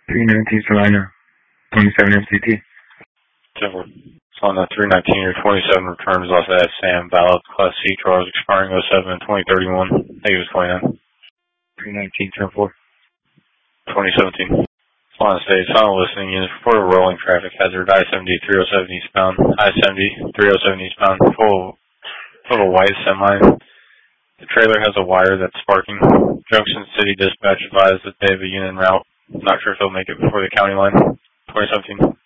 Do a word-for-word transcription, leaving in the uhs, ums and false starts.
three nineteen Salina, twenty-seven M C T. Denver. On the three nineteen or twenty-seven returns off that Sam Ballot Class C Charles expiring oh seven and twenty thirty-one. He was twenty-nine. three nineteen, turn four. twenty seventeen. On stage, final listening unit for rolling traffic hazard I seventy three oh seven eastbound, I seventy three oh seven eastbound, full, full of a white semi. The trailer has a wire that's sparking. Junction City Dispatch advised that they have a unit en route. Not sure if they'll make it before the county line. twenty seventeen.